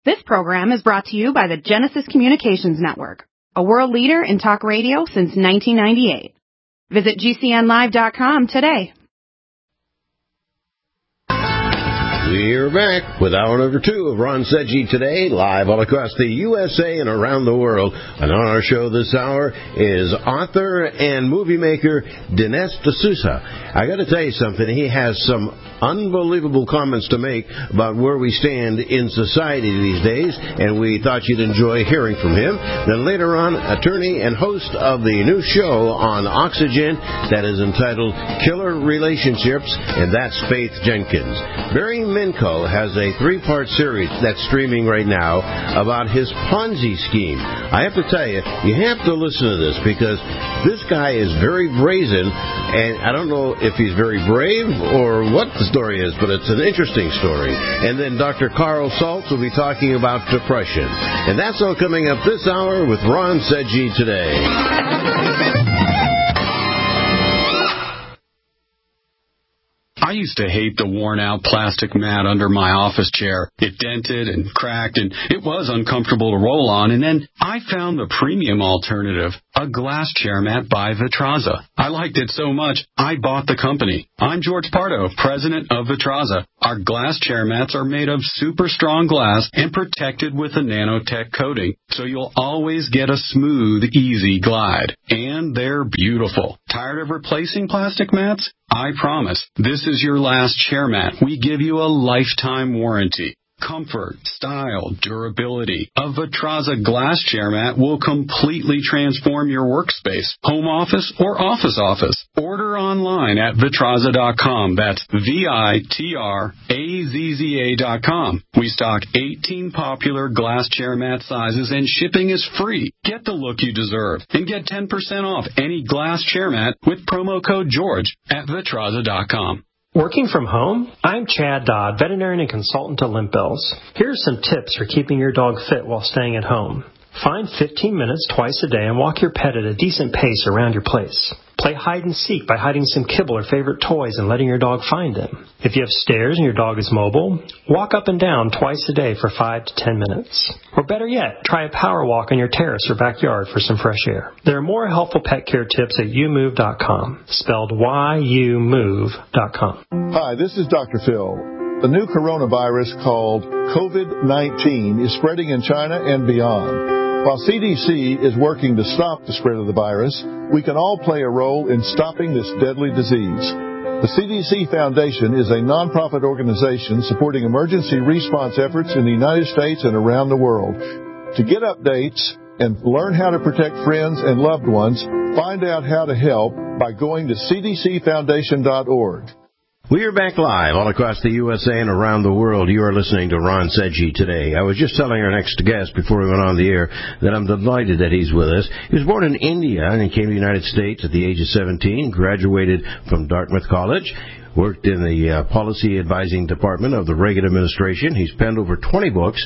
This program is brought to you by the Genesis Communications Network, a world leader in talk radio since 1998. Visit GCNlive.com today. We're back with hour number 2 of Ron Sedgy Today, live all across the USA and around the world. And on our show this hour is author and movie maker Dinesh D'Souza. I got to tell you something. He has some unbelievable comments to make about where we stand in society these days, and we thought you'd enjoy hearing from him. Then later on, attorney and host of the new show on Oxygen that is entitled Killer Relationships, and that's Faith Jenkins. Barry Minko has a 3-part series that's streaming right now about his Ponzi scheme. I have to tell you, you have to listen to this because this guy is very brazen, and I don't know if he's very brave or what the story is, but it's an interesting story. And then Dr. Carl Saltz will be talking about depression. And that's all coming up this hour with Ron Sedgy Today. I used to hate the worn-out plastic mat under my office chair. It dented and cracked, and it was uncomfortable to roll on. And then I found the premium alternative, a glass chair mat by Vitraza. I liked it so much, I bought the company. I'm George Pardo, president of Vitraza. Our glass chair mats are made of super strong glass and protected with a nanotech coating, so you'll always get a smooth, easy glide. And they're beautiful. Tired of replacing plastic mats? I promise, this is your last chair mat. We give you a lifetime warranty. Comfort, style, durability. A Vitraza glass chair mat will completely transform your workspace, home office, or office. Order online at Vitraza.com. That's Vitrazza.com. We stock 18 popular glass chair mat sizes, and shipping is free. Get the look you deserve and get 10% off any glass chair mat with promo code George at Vitraza.com. Working from home? I'm Chad Dodd, veterinarian and consultant to Limp Bills. Here are some tips for keeping your dog fit while staying at home. Find 15 minutes twice a day and walk your pet at a decent pace around your place. Play hide and seek by hiding some kibble or favorite toys and letting your dog find them. If you have stairs and your dog is mobile, walk up and down twice a day for 5 to 10 minutes. Or better yet, try a power walk on your terrace or backyard for some fresh air. There are more helpful pet care tips at youmove.com, spelled YOUMOVE.com. Hi, this is Dr. Phil. The new coronavirus called COVID-19 is spreading in China and beyond. While CDC is working to stop the spread of the virus, we can all play a role in stopping this deadly disease. The CDC Foundation is a nonprofit organization supporting emergency response efforts in the United States and around the world. To get updates and learn how to protect friends and loved ones, find out how to help by going to cdcfoundation.org. We are back live all across the USA and around the world. You are listening to Ron Sedgy Today. I was just telling our next guest before we went on the air that I'm delighted that he's with us. He was born in India and he came to the United States at the age of 17, graduated from Dartmouth College, worked in the policy advising department of the Reagan administration. He's penned over 20 books,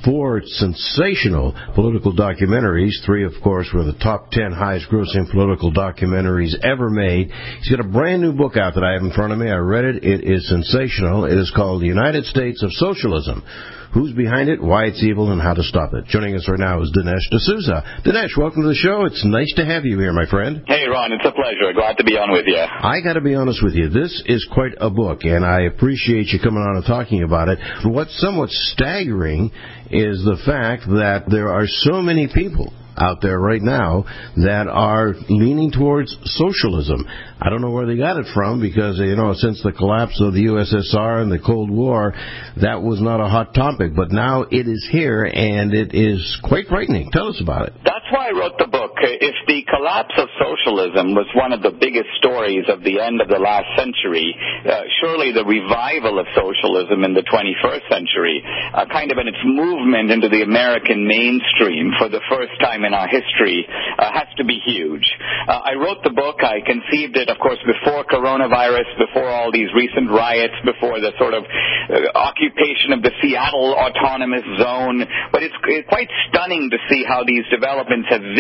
4 sensational political documentaries. 3, of course, were the top 10 highest-grossing political documentaries ever made. He's got a brand-new book out that I have in front of me. I read it. It is sensational. It is called The United States of Socialism. Who's behind it, why it's evil, and how to stop it. Joining us right now is Dinesh D'Souza. Dinesh, welcome to the show. It's nice to have you here, my friend. Hey, Ron, it's a pleasure. Glad to be on with you. I got to be honest with you. This is quite a book, and I appreciate you coming on and talking about it. What's somewhat staggering is the fact that there are so many people out there right now that are leaning towards socialism. I don't know where they got it from because, since the collapse of the USSR and the Cold War, that was not a hot topic. But now it is here, and it is quite frightening. Tell us about it. That's why I wrote the book. If the collapse of socialism was one of the biggest stories of the end of the last century, surely the revival of socialism in the 21st century, kind of in its movement into the American mainstream for the first time in our history, has to be huge. I wrote the book. I conceived it, of course, before coronavirus, before all these recent riots, before the sort of occupation of the Seattle Autonomous Zone. But it's quite stunning to see how these developments have vindicated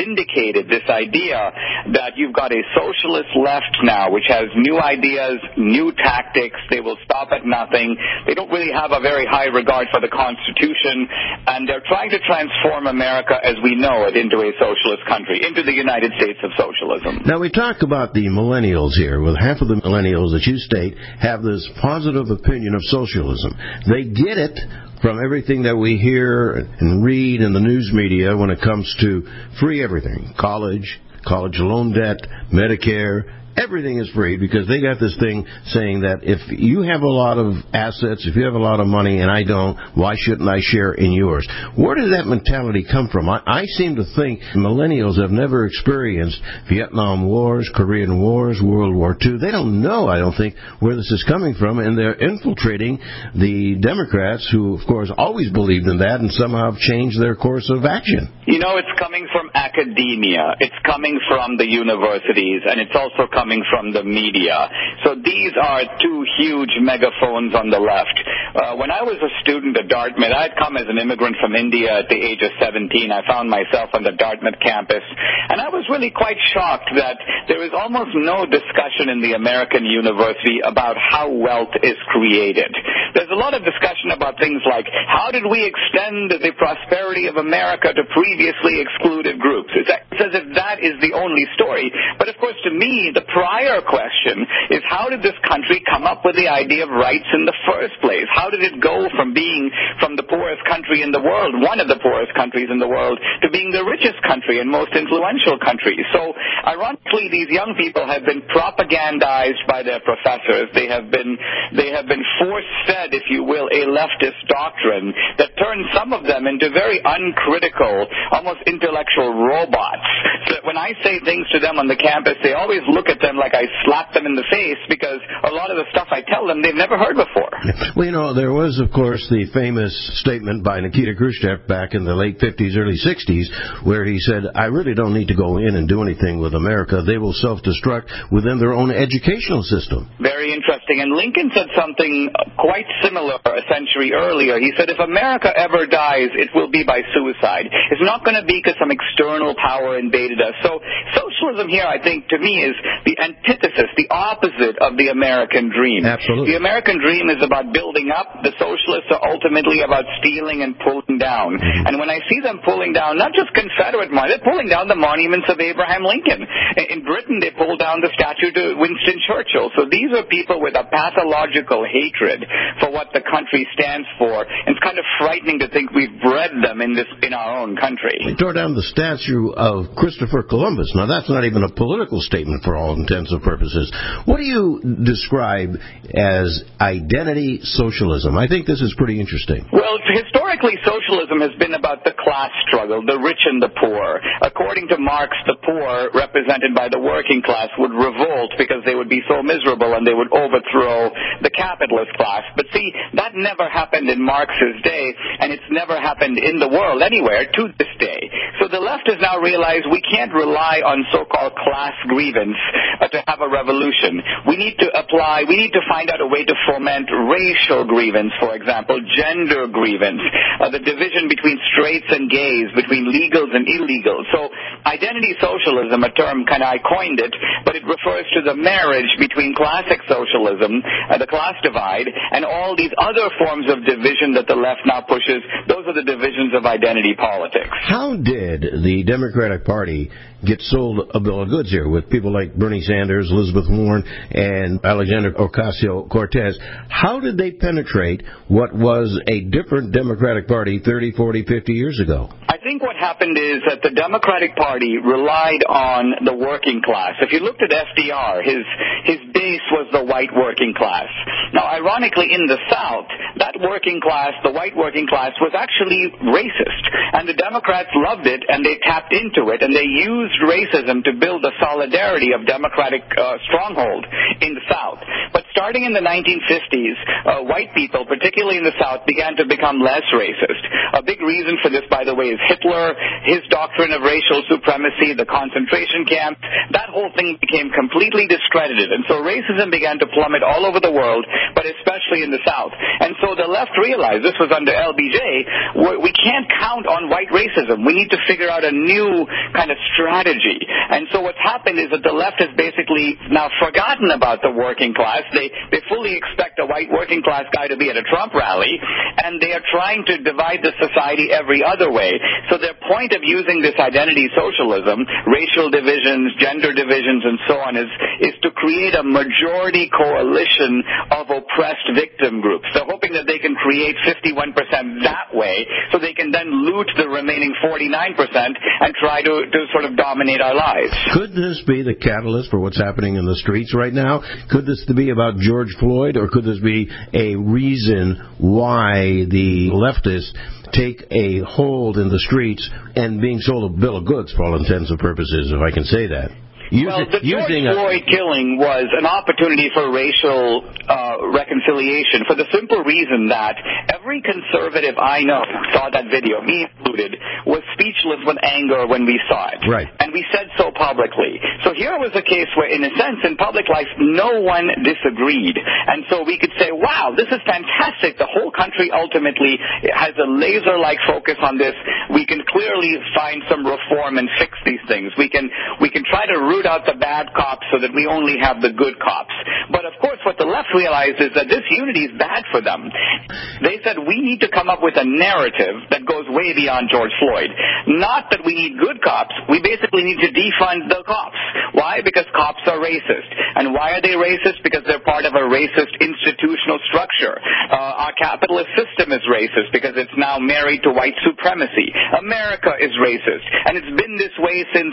propagated this idea that you've got a socialist left now, which has new ideas, new tactics. They will stop at nothing. They don't really have a very high regard for the Constitution, and they're trying to transform America as we know it into a socialist country, into the United States of socialism. Now, we talk about the millennials here. With half of the millennials that you state have this positive opinion of socialism. They get it from everything that we hear and read in the news media when it comes to free everything, college loan debt, Medicare. Everything is free because they got this thing saying that if you have a lot of assets, if you have a lot of money and I don't, why shouldn't I share in yours? Where did that mentality come from? I seem to think millennials have never experienced Vietnam Wars, Korean Wars, World War II. They don't know, I don't think, where this is coming from, and they're infiltrating the Democrats who, of course, always believed in that and somehow have changed their course of action. You know, it's coming from academia. It's coming from the universities, and it's also coming from the media. So these are two huge megaphones on the left. When I was a student at Dartmouth, I had come as an immigrant from India at the age of 17. I found myself on the Dartmouth campus, and I was really quite shocked that there was almost no discussion in the American university about how wealth is created. There's a lot of discussion about things like, how did we extend the prosperity of America to previously excluded groups? It's as if that is the only story. But of course, to me, the prior question is, how did this country come up with the idea of rights in the first place? How did it go from being from the poorest country in the world, one of the poorest countries in the world, to being the richest country and most influential country? So, ironically, these young people have been propagandized by their professors. They have been force-fed, if you will, a leftist doctrine that turns some of them into very uncritical, almost intellectual robots. So that when I say things to them on the campus, they always look at them like I slap them in the face, because a lot of the stuff I tell them they've never heard before. Well, you know, there was, of course, the famous statement by Nikita Khrushchev back in the late 50s, early 60s, where he said, I really don't need to go in and do anything with America. They will self-destruct within their own educational system. Very interesting. And Lincoln said something quite similar a century earlier. He said, if America ever dies, it will be by suicide. It's not going to be because some external power invaded us. So socialism here, I think, to me, is the antithesis, the opposite of the American dream. Absolutely. The American dream is about building up. The socialists are ultimately about stealing and pulling down. Mm-hmm. And when I see them pulling down, not just Confederate monuments, they're pulling down the monuments of Abraham Lincoln. In Britain, they pulled down the statue to Winston Churchill. So these are people with a pathological hatred for what the country stands for. And it's kind of frightening to think we've bred them in our own country. They tore down the statue of Christopher Columbus. Now, that's not even a political statement for all intents and purposes. What do you describe as identity socialism? I think this is pretty interesting. Well, historically, socialism has been about the class struggle, the rich and the poor. According to Marx, the poor, represented by the working class, would revolt because they would be so miserable and they would overthrow the capitalist class. But see, that never happened in Marx's day, and it's never happened in the world anywhere to this day. So the left has now realized we can't rely on so-called class grievance to have a revolution. We need to find out a way to foment racial grievance, for example, gender grievance, the division between straights and gays, between legals and illegals. So identity socialism, a term I coined it, but it refers to the marriage between classic socialism, the class divide, and all these other forms of division that the left now pushes. Those are the divisions of identity politics. How did the Democratic Party get sold a bill of goods here with people like Bernie Sanders, Elizabeth Warren, and Alexandria Ocasio-Cortez? How did they penetrate what was a different Democratic Party 30, 40, 50 years ago? I think what happened is that the Democratic Party relied on the working class. If you looked at FDR, his base was the white working class. Now, ironically, in the South, that working class, the white working class, was actually racist. And the Democrats loved it, and they tapped into it, and they used racism to build the solidarity of Democratic stronghold in the South. But starting in the 1950s, white people, particularly in the South, began to become less racist. A big reason for this, by the way, is Hitler, his doctrine of racial supremacy, the concentration camps. That whole thing became completely discredited. And so racism began to plummet all over the world, but especially in the South. And so the left realized, this was under LBJ, we can't count on white racism. We need to figure out a new kind of strategy. And so what's happened is that the left has basically now forgotten about the working class. They fully expect a white working class guy to be at a Trump rally, and they are trying to divide the society every other way. So their point of using this identity socialism, racial divisions, gender divisions, and so on, is to create a majority coalition of oppressed victim groups. They're hoping that they can create 51% that way, so they can then loot the remaining 49% and try to sort of dominate our lives. Could this be the catalyst for what's happening in the streets right now? Could this be about George Floyd, or could this be a reason why the leftists take a hold in the streets and being sold a bill of goods for all intents and purposes, if I can say that? The George Floyd killing was an opportunity for racial reconciliation for the simple reason that every conservative I know who saw that video, me included, was speechless with anger when we saw it. Right. And we said so publicly. So here was a case where, in a sense, in public life, no one disagreed. And so we could say, wow, this is fantastic. The whole country ultimately has a laser-like focus on this. We can clearly find some reform and fix these things. We can try to root out the bad cops so that we only have the good cops. But of course, what the left realized is that this unity is bad for them. They said we need to come up with a narrative that goes way beyond George Floyd. Not that we need good cops. We basically need to defund the cops. Why? Because cops are racist. And why are they racist? Because they're part of a racist institutional structure. Our capitalist system is racist because it's now married to white supremacy. America is racist. And it's been this way since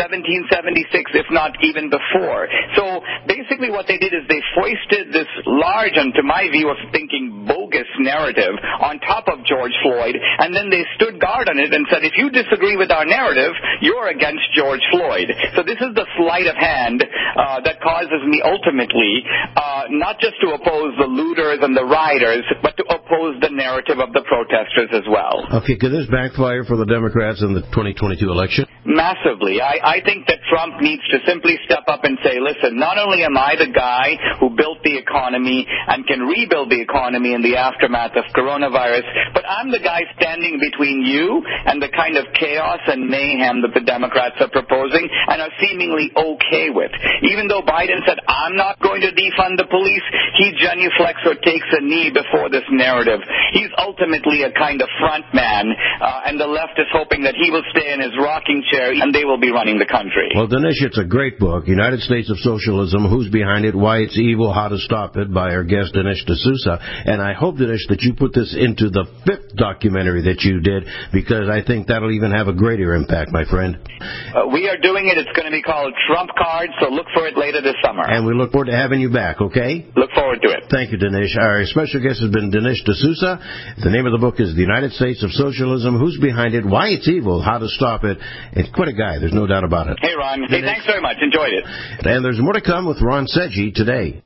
1776, if not even before. So basically what they did is they foisted this large, and to my view of thinking, bogus narrative on top of George Floyd, and then they stood guard on it and said, if you disagree with our narrative, you're against George Floyd. So this is the sleight of hand that causes me ultimately not just to oppose the looters and the rioters, but to oppose the narrative of the protesters as well. Okay, could this backfire for the Democrats in the 2022 election? Massively. I think that Trump needs to simply step up and say, listen, not only am I the guy who built the economy and can rebuild the economy in the aftermath of coronavirus, but I'm the guy standing between you and the kind of chaos and mayhem that the Democrats are proposing and are seemingly okay with. Even though Biden said, I'm not going to defund the police, he genuflects or takes a knee before this narrative. He's ultimately a kind of front man, and the left is hoping that he will stay in his rocking chair and they will be running the country. Well, Dinesh, it's a great book, United States of Socialism, Who's Behind It, Why It's Evil, How to Stop It, by our guest Dinesh D'Souza. And I hope, Dinesh, that you put this into the 5th documentary that you did, because I think that'll even have a greater impact, my friend. We are doing it. It's going to be called Trump Card, so look for it later this summer. And we look forward to having you back, okay? Look forward to it. Thank you, Dinesh. Our special guest has been Dinesh D'Souza. The name of the book is The United States of Socialism, Who's Behind It, Why It's Evil, How to Stop It. It's quite a guy. There's no doubt about it. Hey, Ron. Hey, thanks very much. Enjoyed it. And there's more to come with Ron Seggi today.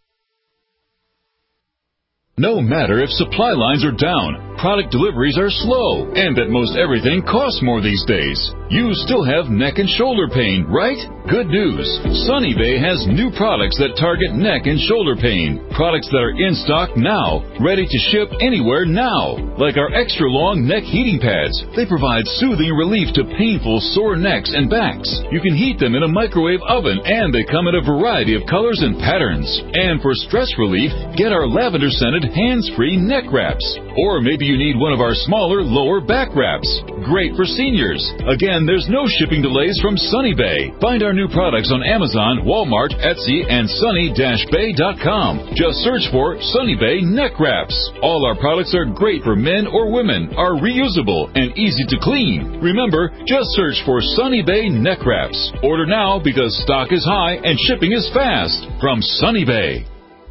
No matter if supply lines are down, product deliveries are slow, and that most everything costs more these days, you still have neck and shoulder pain, right? Good news. Sunny Bay has new products that target neck and shoulder pain. Products that are in stock now, ready to ship anywhere now. Like our extra long neck heating pads. They provide soothing relief to painful sore necks and backs. You can heat them in a microwave oven, and they come in a variety of colors and patterns. And for stress relief, get our lavender scented hands-free neck wraps. Or maybe you need one of our smaller lower back wraps. Great for seniors. Again, there's no shipping delays from Sunny Bay. Find our new products on Amazon, Walmart, Etsy, and sunny-bay.com. Just search for Sunny Bay neck wraps. All our products are great for men or women, are reusable, and easy to clean. Remember, just search for Sunny Bay neck wraps. Order now because stock is high and shipping is fast. From Sunny Bay.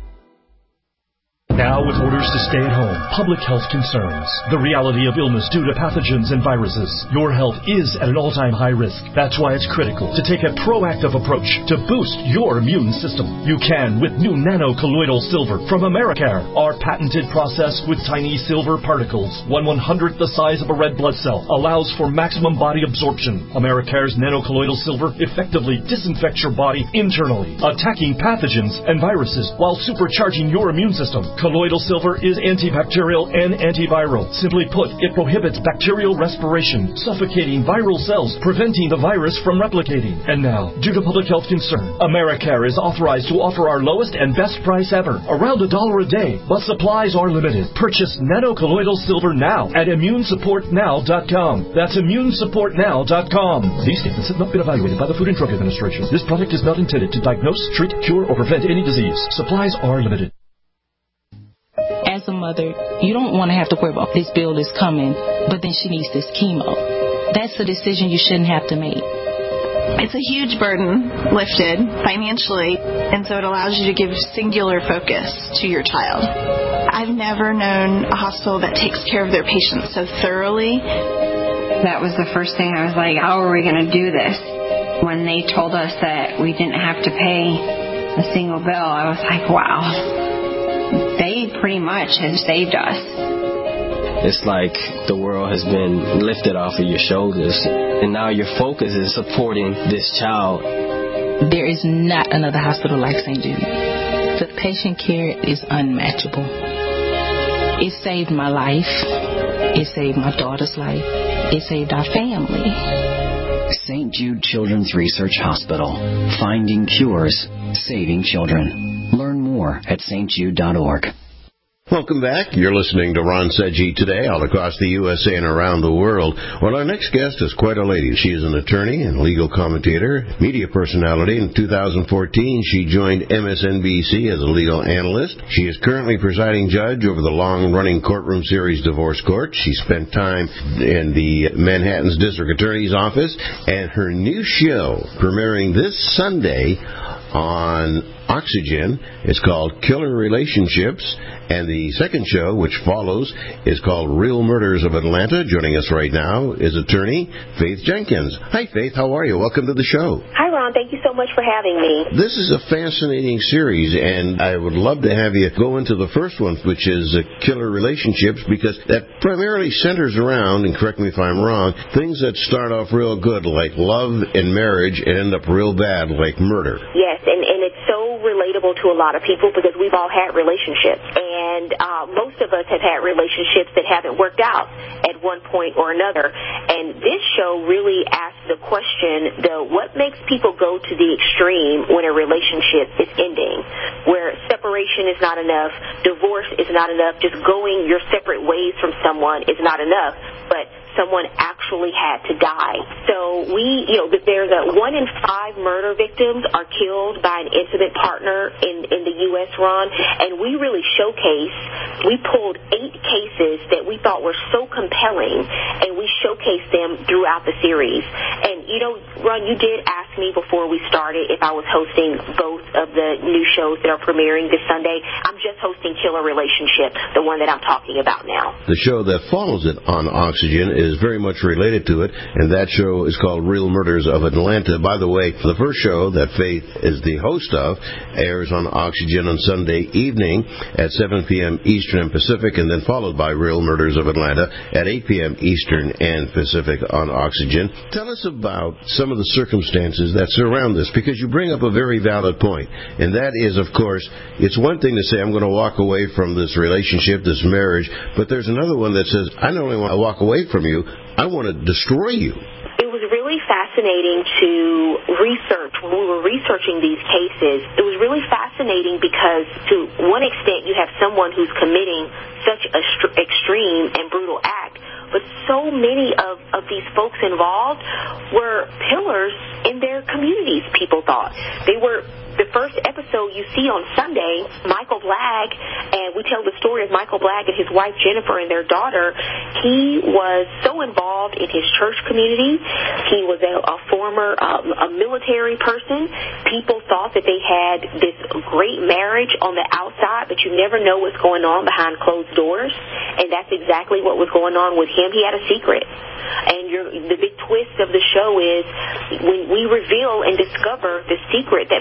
Now with orders to stay at home, public health concerns, the reality of illness due to pathogens and viruses, your health is at an all-time high risk. That's why it's critical to take a proactive approach to boost your immune system. You can with new nano-colloidal silver from Americare, our patented process with tiny silver particles, 1/100th the size of a red blood cell, allows for maximum body absorption. Americare's nano-colloidal silver effectively disinfects your body internally, attacking pathogens and viruses while supercharging your immune system. Colloidal silver is antibacterial and antiviral. Simply put, it prohibits bacterial respiration, suffocating viral cells, preventing the virus from replicating. And now, due to public health concern, Americare is authorized to offer our lowest and best price ever, around $1 a day, but supplies are limited. Purchase nanocolloidal silver now at immunesupportnow.com. That's immunesupportnow.com. These statements have not been evaluated by the Food and Drug Administration. This product is not intended to diagnose, treat, cure, or prevent any disease. Supplies are limited. As a mother, you don't want to have to worry about this bill is coming, but then she needs this chemo. That's a decision you shouldn't have to make. It's a huge burden lifted financially, and so it allows you to give singular focus to your child. I've never known a hospital that takes care of their patients so thoroughly. That was the first thing I was like, how are we going to do this? When they told us that we didn't have to pay a single bill, I was like, wow. They pretty much have saved us. It's like the world has been lifted off of your shoulders, and now your focus is supporting this child. There is not another hospital like St. Jude. The patient care is unmatchable. It saved my life. It saved my daughter's life. It saved our family. St. Jude Children's Research Hospital. Finding cures, saving children. Learn more at stjude.org. Welcome back. You're listening to Ron Sedgwick Today, all across the USA and around the world. Well, our next guest is quite a lady. She is an attorney and legal commentator, media personality. In 2014, she joined MSNBC as a legal analyst. She is currently presiding judge over the long-running courtroom series Divorce Court. She spent time in the Manhattan's District Attorney's Office, and her new show, premiering this Sunday on Oxygen, is called Killer Relationships, and the second show, which follows, is called Real Murders of Atlanta. Joining us right now is attorney Faith Jenkins. Hi, Faith. How are you? Welcome to the show. Hi, Ron. Thank you so much for having me. This is a fascinating series, and I would love to have you go into the first one, which is Killer Relationships, because that primarily centers around, and correct me if I'm wrong, things that start off real good, like love and marriage, and end up real bad, like murder. Yes, and it's so relatable to a lot of people because we've all had relationships, and most of us have had relationships that haven't worked out at one point or another. And this show really asks the question, what makes people go to the extreme when a relationship is ending, where separation is not enough, divorce is not enough, just going your separate ways from someone is not enough, but someone actually had to die. So there's 1 in 5 murder victims are killed by an intimate partner in the U.S., Ron, and we really we pulled 8 cases that we thought were so compelling, and we showcased them throughout the series. And, Ron, you did ask me before we started if I was hosting both of the new shows that are premiering this Sunday. I'm just hosting Killer Relationship, the one that I'm talking about now. The show that follows it on Oxygen is very much related to it, and that show is called Real Murders of Atlanta. By the way, the first show that Faith is the host of airs on Oxygen on Sunday evening at 7 p.m. Eastern and Pacific, and then followed by Real Murders of Atlanta at 8 p.m. Eastern and Pacific on Oxygen. Tell us about some of the circumstances that surround this, because you bring up a very valid point, and that is, of course, it's one thing to say, I'm going to walk away from this relationship, this marriage, but there's another one that says, I not only want to walk away from you, I want to destroy you. It was really fascinating to research. When we were researching these cases, it was really fascinating because to one extent you have someone who's committing such an extreme and brutal act, but so many of these folks involved were pillars in their communities, people thought. They were the first episode you see on Sunday, Michael Blagg, and we tell the story of Michael Blagg and his wife Jennifer and their daughter. He was so involved in his church community. He was a former military person. People thought that they had this great marriage on the outside, but you never know what's going on behind closed doors, and that's exactly what was going on with him. He had a secret. And the big twist of the show is when we reveal and discover the secret that Michael Blagg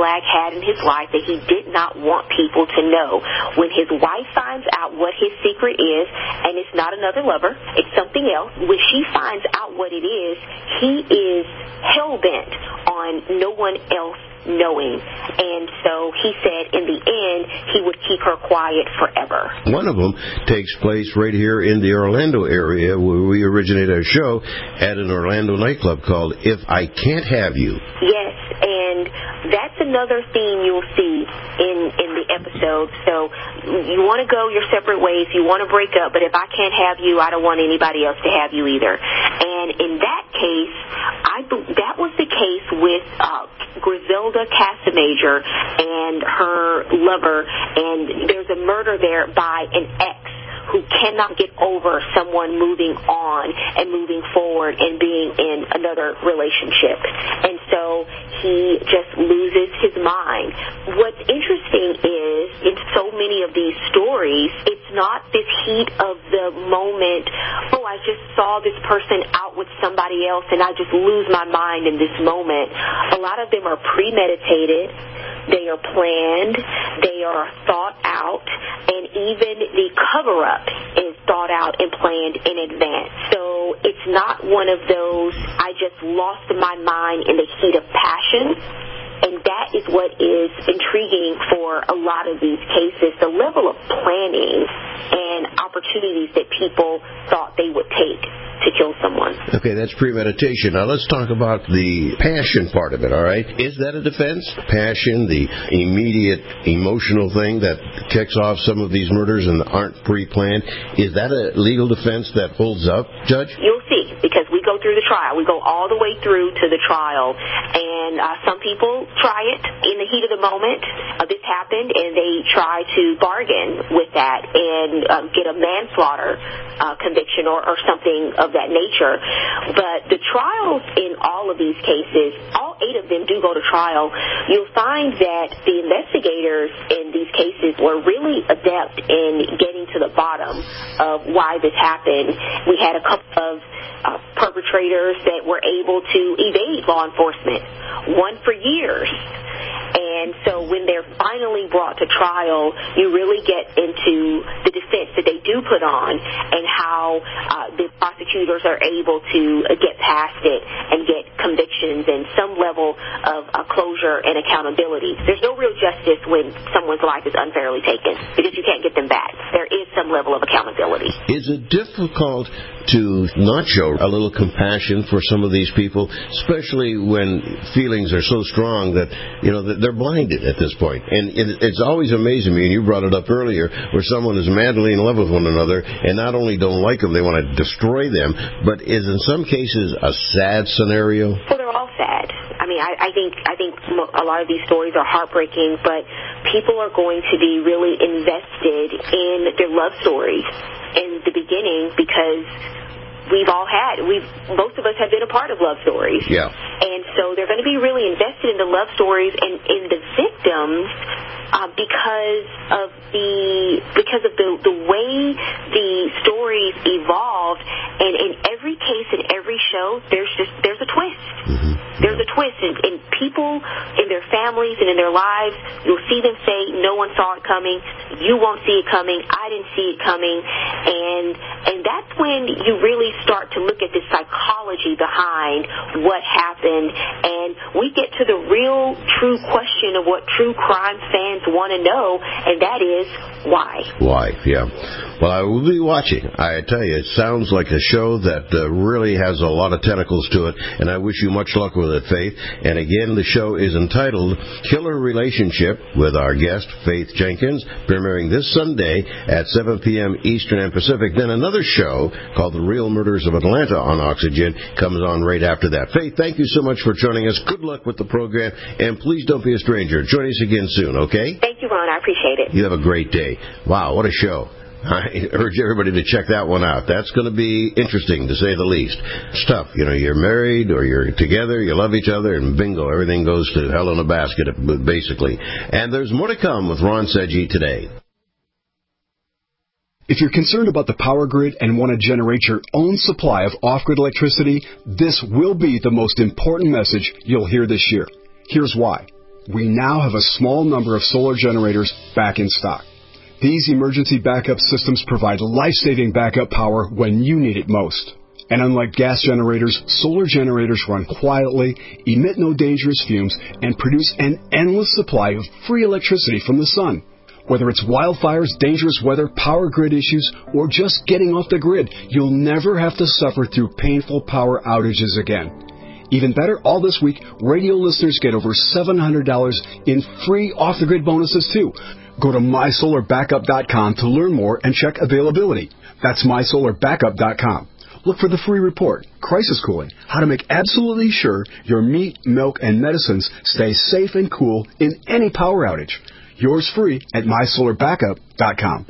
flag had in his life that he did not want people to know. When his wife finds out what his secret is, and it's not another lover, it's something else, when she finds out what it is, he is hell-bent on no one else knowing. And so he said in the end he would keep her quiet forever. One of them takes place right here in the Orlando area where we originated our show at an Orlando nightclub called If I Can't Have You. Yes, and that's another theme you'll see in the episode. So you want to go your separate ways, you want to break up, but if I can't have you, I don't want anybody else to have you either. And in that case, that was the case with Griselda Casamayor and her lover, and there's a murder there by an ex who cannot get over someone moving on and moving forward and being in another relationship. And so he just loses his mind. What's interesting is, in so many of these stories, it's not this heat of the moment, oh, I just saw this person out with somebody else and I just lose my mind in this moment. A lot of them are premeditated. They are planned, they are thought out, and even the cover-up is thought out and planned in advance. So it's not one of those, I just lost my mind in the heat of passion, and that is what is intriguing for a lot of these cases, the level of planning and opportunities that people thought they would take to kill someone. Okay, that's premeditation. Now let's talk about the passion part of it, all right? Is that a defense? Passion, the immediate emotional thing that kicks off some of these murders and aren't pre-planned, is that a legal defense that holds up, Judge? You'll see, because we go through the trial. We go all the way through to the trial, and some people try it in the heat of the moment. This happened, and they try to bargain with that and get a manslaughter conviction or something of that nature. But the trials in all of these cases, all 8 of them do go to trial. You'll find that the investigators in these cases were really adept in getting to the bottom of why this happened. We had a couple of perpetrators that were able to evade law enforcement, one for years. And so when they're finally brought to trial, you really get into the defense that they do put on and how the prosecutors are able to get past it and get convictions and some level of closure and accountability. There's no real justice when someone's life is unfairly taken because you can't get them back. There is some level of accountability. Is it difficult to not show a little compassion for some of these people, especially when feelings are so strong that, you know, that they're blinded at this point? And it's always amazing me, and you brought it up earlier, where someone is madly in love with one another and not only don't like them, they want to destroy them, but is in some cases a sad scenario? Well, they're all sad. I mean, I think a lot of these stories are heartbreaking, but people are going to be really invested in their love stories in the beginning because most of us have been a part of love stories. Yeah. And so they're going to be really invested in the love stories and in the victims because of the way the stories evolved. And in every case, in every show, there's a twist. Mm-hmm. There's a twist, and people in their families and in their lives, you'll see them say, no one saw it coming, you won't see it coming, I didn't see it coming, and that's when you really start to look at the psychology behind what happened, and we get to the real, true question of what true crime fans want to know, and that is, why? Why, yeah. Well, I will be watching. I tell you, it sounds like a show that really has a lot of tentacles to it, and I wish you much luck with it, Faith. And again, the show is entitled Killer Relationship with our guest, Faith Jenkins, premiering this Sunday at 7 p.m. Eastern and Pacific. Then another show called The Real Murders of Atlanta on Oxygen comes on right after that. Faith, thank you so much for joining us. Good luck with the program, and please don't be a stranger. Join us again soon, okay? Thank you, Ron. I appreciate it. You have a great day. Wow, what a show. I urge everybody to check that one out. That's going to be interesting, to say the least. It's tough. You know, you're married or you're together, you love each other, and bingo, everything goes to hell in a basket, basically. And there's more to come with Ron Seggi today. If you're concerned about the power grid and want to generate your own supply of off-grid electricity, this will be the most important message you'll hear this year. Here's why. we now have a small number of solar generators back in stock. These emergency backup systems provide life-saving backup power when you need it most. And unlike gas generators, solar generators run quietly, emit no dangerous fumes, and produce an endless supply of free electricity from the sun. Whether it's wildfires, dangerous weather, power grid issues, or just getting off the grid, you'll never have to suffer through painful power outages again. Even better, all this week, radio listeners get over $700 in free off-the-grid bonuses, too. Go to mysolarbackup.com to learn more and check availability. That's mysolarbackup.com. Look for the free report, Crisis Cooling, how to make absolutely sure your meat, milk, and medicines stay safe and cool in any power outage. Yours free at mysolarbackup.com.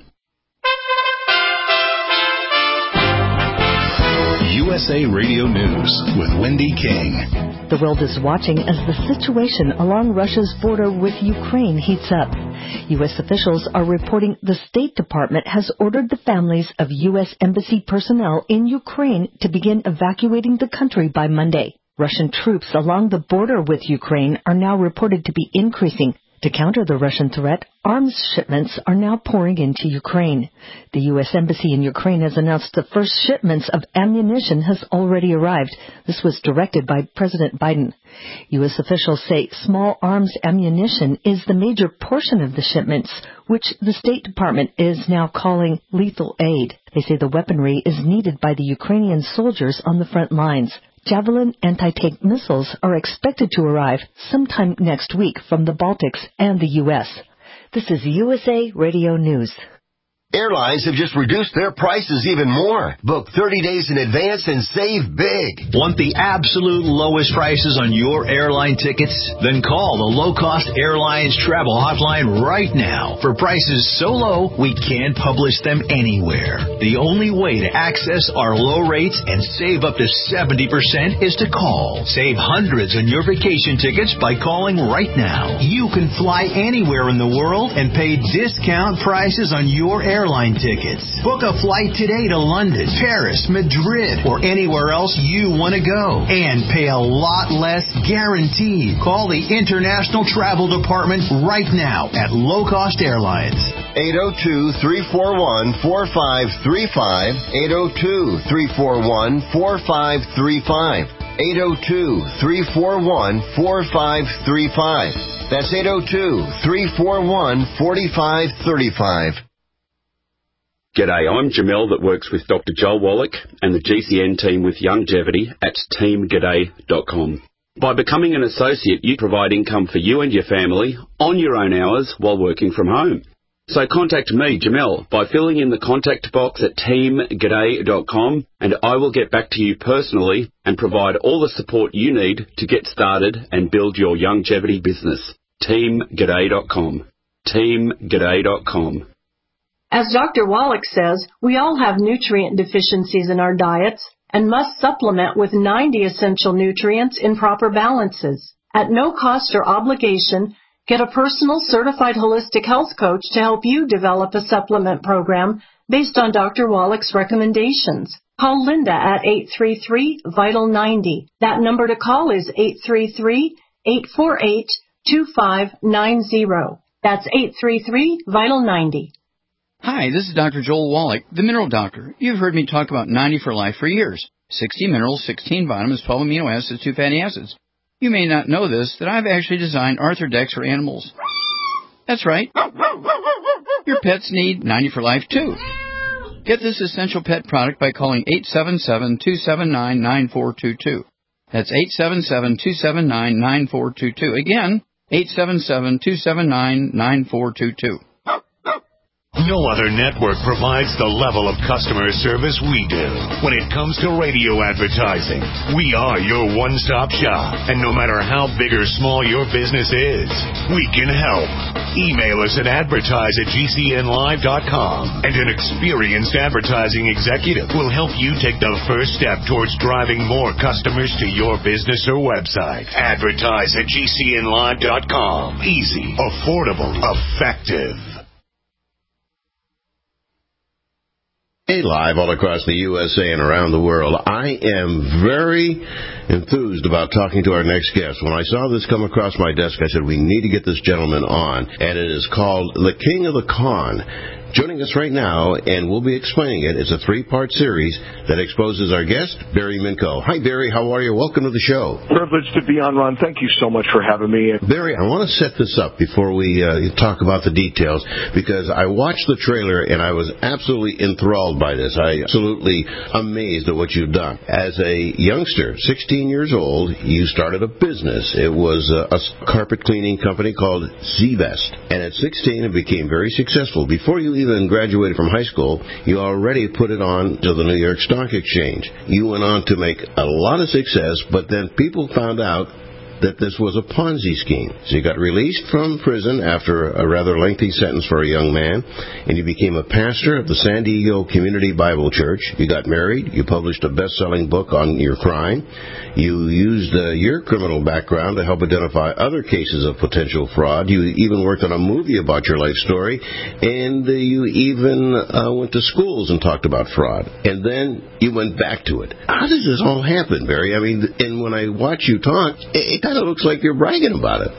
USA Radio News with Wendy King. The world is watching as the situation along Russia's border with Ukraine heats up. U.S. officials are reporting the State Department has ordered the families of U.S. Embassy personnel in Ukraine to begin evacuating the country by Monday. Russian troops along the border with Ukraine are now reported to be increasing. To counter the Russian threat, arms shipments are now pouring into Ukraine. The U.S. Embassy in Ukraine has announced the first shipments of ammunition has already arrived. This was directed by President Biden. U.S. officials say small arms ammunition is the major portion of the shipments, which the State Department is now calling lethal aid. They say the weaponry is needed by the Ukrainian soldiers on the front lines. Javelin anti-tank missiles are expected to arrive sometime next week from the Baltics and the U.S. This is USA Radio News. Airlines have just reduced their prices even more. Book 30 days in advance and save big. Want the absolute lowest prices on your airline tickets? Then call the Low Cost Airlines Travel Hotline right now for prices so low we can't publish them anywhere. The only way to access our low rates and save up to 70% is to call. Save hundreds on your vacation tickets by calling right now. You can fly anywhere in the world and pay discount prices on your airline tickets. Book a flight today to London, Paris, Madrid, or anywhere else you want to go. And pay a lot less guaranteed. Call the International Travel Department right now at Low Cost Airlines. 802-341-4535. 802-341-4535. 802-341-4535. That's 802-341-4535. G'day, I'm Jamel that works with Dr. Joel Wallach and the GCN team with Longevity at teamg'day.com. By becoming an associate, you provide income for you and your family on your own hours while working from home. So contact me, Jamel, by filling in the contact box at teamg'day.com and I will get back to you personally and provide all the support you need to get started and build your longevity business. teamg'day.com. teamg'day.com. As Dr. Wallach says, we all have nutrient deficiencies in our diets and must supplement with 90 essential nutrients in proper balances. At no cost or obligation, get a personal certified holistic health coach to help you develop a supplement program based on Dr. Wallach's recommendations. Call Linda at 833-VITAL-90. That number to call is 833-848-2590. That's 833-VITAL-90. Hi, this is Dr. Joel Wallach, the Mineral Doctor. You've heard me talk about 90 for Life for years. 60 minerals, 16 vitamins, 12 amino acids, 2 fatty acids. You may not know this, that I've actually designed Arthrodex for animals. That's right. Your pets need 90 for Life, too. Get this essential pet product by calling 877-279-9422. That's 877-279-9422. Again, 877-279-9422. No other network provides the level of customer service we do. When it comes to radio advertising, we are your one-stop shop. And no matter how big or small your business is, we can help. Email us at advertise@gcnlive.com, and an experienced advertising executive will help you take the first step towards driving more customers to your business or website. Advertise@gcnlive.com. Easy, affordable, effective. Hey, live all across the USA and around the world. I am very enthused about talking to our next guest. When I saw this come across my desk, I said, we need to get this gentleman on. And it is called The King of the Con. Joining us right now, and we'll be explaining it, it's a 3-part series that exposes our guest, Barry Minkow. Hi, Barry. How are you? Welcome to the show. Privileged to be on, Ron. Thank you so much for having me. Barry, I want to set this up before we talk about the details, because I watched the trailer, and I was absolutely enthralled by this. I absolutely amazed at what you've done. As a youngster, 16 years old, you started a business. It was a carpet cleaning company called Z-Vest. And at 16, it became very successful. Before you even graduated from high school, you already put it on to the New York Stock Exchange. You went on to make a lot of success, but then people found out that this was a Ponzi scheme. So you got released from prison after a rather lengthy sentence for a young man, and you became a pastor of the San Diego Community Bible Church. You got married. You published a best-selling book on your crime. You used your criminal background to help identify other cases of potential fraud. You even worked on a movie about your life story, and you even went to schools and talked about fraud. And then you went back to it. How does this all happen, Barry? I mean, and when I watch you talk, it kind of looks like you're bragging about it.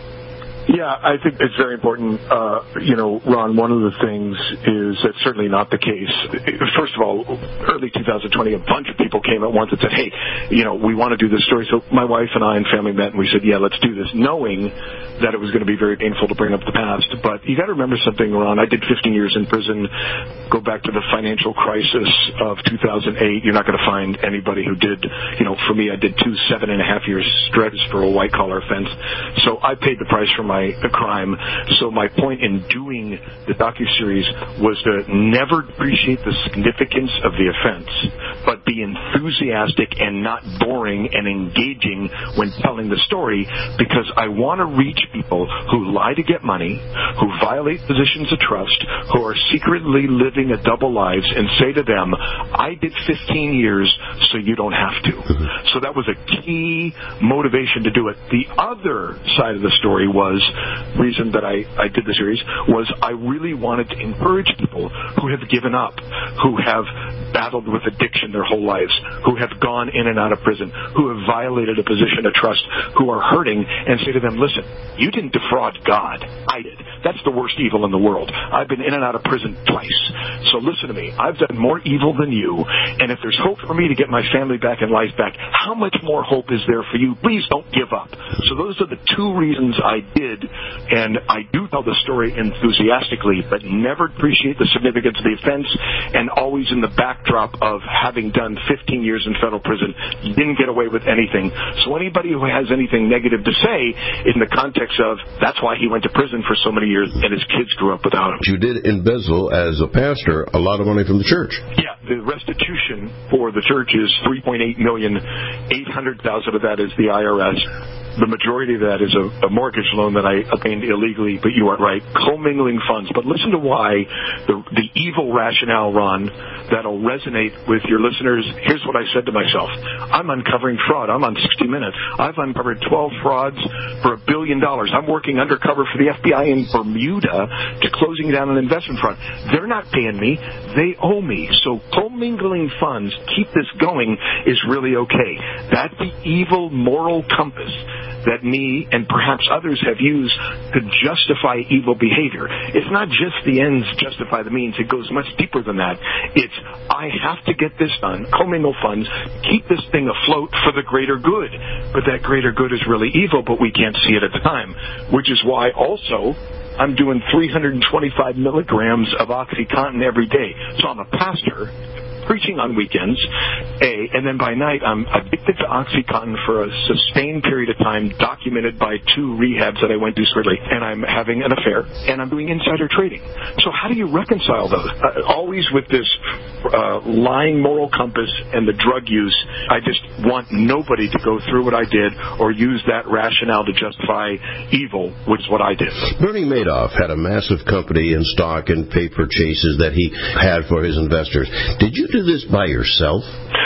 Yeah, I think it's very important. Ron, one of the things is that's certainly not the case. First of all, early 2020, a bunch of people came at once and said, hey, we want to do this story. So my wife and I and family met and we said, yeah, let's do this, knowing that it was going to be very painful to bring up the past. But you got to remember something, Ron. I did 15 years in prison. Go back to the financial crisis of 2008. You're not going to find anybody who did, for me, I did 2 7.5-year stretches for a white-collar offense. So I paid the price for my crime. So my point in doing the docuseries was to never appreciate the significance of the offense, but be enthusiastic and not boring and engaging when telling the story, because I want to reach people who lie to get money, who violate positions of trust, who are secretly living a double lives, and say to them, I did 15 years, so you don't have to. So that was a key motivation to do it. The other side of the story was, reason that I did the series, was I really wanted to encourage people who have given up, who have battled with addiction their whole lives, who have gone in and out of prison, who have violated a position of trust, who are hurting, and say to them, listen, you didn't defraud God. I did. That's the worst evil in the world. I've been in and out of prison twice. So listen to me. I've done more evil than you, and if there's hope for me to get my family back and life back, how much more hope is there for you? Please don't give up. So those are the 2 reasons I did, and I do tell the story enthusiastically, but never appreciate the significance of the offense, and always in the backdrop of having done 15 years in federal prison, you didn't get away with anything. So anybody who has anything negative to say in the context of that's why he went to prison for so many years and his kids grew up without him. You did embezzle, as a pastor, a lot of money from the church. Yeah, the restitution for the church is $3.8 million. $800,000 of that is the IRS. The majority of that is a mortgage loan that I obtained illegally, but you are right, commingling funds. But listen to why the evil rationale, Ron, that'll resonate with your listeners. Here's what I said to myself. I'm uncovering fraud. I'm on 60 Minutes. I've uncovered 12 frauds for $1 billion. I'm working undercover for the FBI in Bermuda to closing down an investment fund. They're not paying me. They owe me. So commingling funds, keep this going, is really okay. That's the evil moral compass that me and perhaps others have used to justify evil behavior. It's not just the ends justify the means. It goes much deeper than that. It's, I have to get this done, commingle funds, keep this thing afloat for the greater good. But that greater good is really evil, but we can't see it at the time, which is why also I'm doing 325 milligrams of OxyContin every day. So I'm a pastor preaching on weekends, and then by night I'm addicted to OxyContin for a sustained period of time, documented by 2 rehabs that I went to shortly, and I'm having an affair, and I'm doing insider trading. So how do you reconcile those? Always with this lying moral compass and the drug use. I just want nobody to go through what I did or use that rationale to justify evil, which is what I did. Bernie Madoff had a massive company in stock and pay purchases that he had for his investors. Did you do this by yourself?